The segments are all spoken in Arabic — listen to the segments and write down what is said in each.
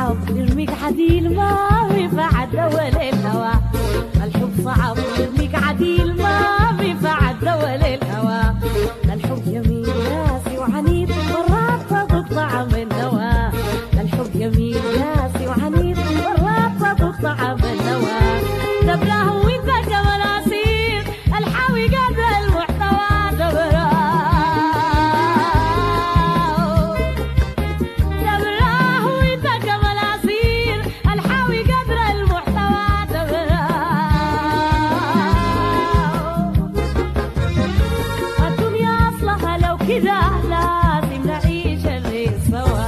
صعب يرميك عديل ما بينفع دول الهوى. الحب صعب يرميك عديل ما بينفع دول الهوى. الحب يميل قاسي وعنيد مرات تذوق طعم النوى. الحب يميل قاسي وعنيد مرات تذوق طعم النوى. دبره وانت كمان عصير الحاوي قدر المحتوى. دبره وانت كمان عصير الحاوي قدر المحتوى. دبره الدنيا اصلها لو كده لازم نعيش الريس سوا.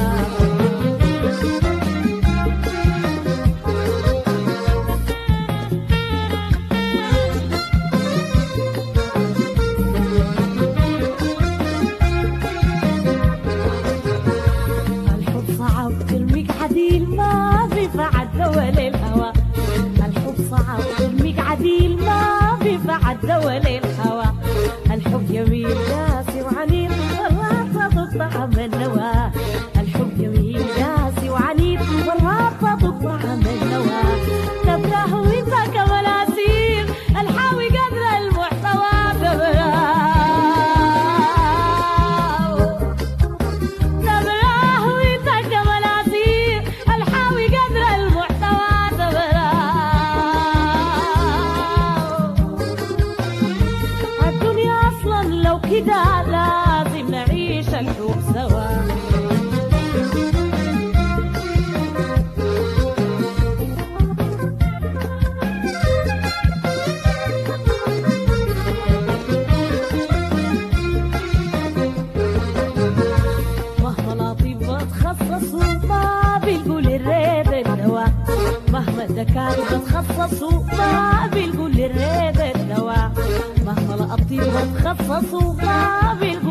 الحب صعب يرميك عديل ما بينفع دول الهوى. الحب صعب يرميك عديل ما بينفع دول الهوى. الحب يميل قاسي وعنيد مرات تذوق طعم النوى. الحب يميل قاسي وعنيد مرات تذوق طعم النوى. دبره وانت كمان عسير الحاوي قدر المحتوى. دبره وانت كمان عسير الحاوي قدر المحتوى. دبره الدنيا اصلا لو كده لازم نعيش الحب سوا. مهما الأطباء تخصصوا ما بيلقوا للريد الدواء. مهما الدكاترة تخصصوا ما بيلقوا للريد الدواء. مهما الأطباء تخصصوا ما بيلقوا